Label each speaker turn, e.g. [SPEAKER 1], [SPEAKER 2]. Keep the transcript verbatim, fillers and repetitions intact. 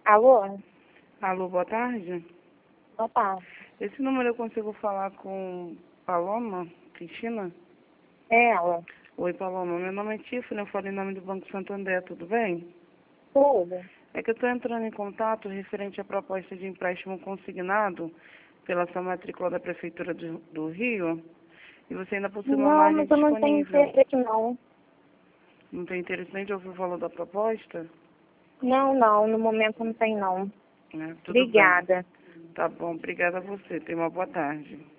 [SPEAKER 1] Alô?
[SPEAKER 2] Alô, boa tarde.
[SPEAKER 1] Boa tarde.
[SPEAKER 2] Esse número eu consigo falar com Paloma, Cristina?
[SPEAKER 1] É ela.
[SPEAKER 2] Oi, Paloma. Meu nome é Tiffany, eu falo em nome do Banco Santander, tudo bem?
[SPEAKER 1] Tudo.
[SPEAKER 2] É que eu estou entrando em contato referente à proposta de empréstimo consignado pela sua matrícula da Prefeitura do, do Rio, e você ainda possui uma
[SPEAKER 1] Não,
[SPEAKER 2] margem
[SPEAKER 1] mas eu não tenho
[SPEAKER 2] disponível.
[SPEAKER 1] interesse não.
[SPEAKER 2] Não tem interesse nem de ouvir o valor da proposta?
[SPEAKER 1] Não, não, no momento não tem não.
[SPEAKER 2] É, tudo bem.
[SPEAKER 1] Obrigada.
[SPEAKER 2] Tá bom, obrigada a você. Tenha uma boa tarde.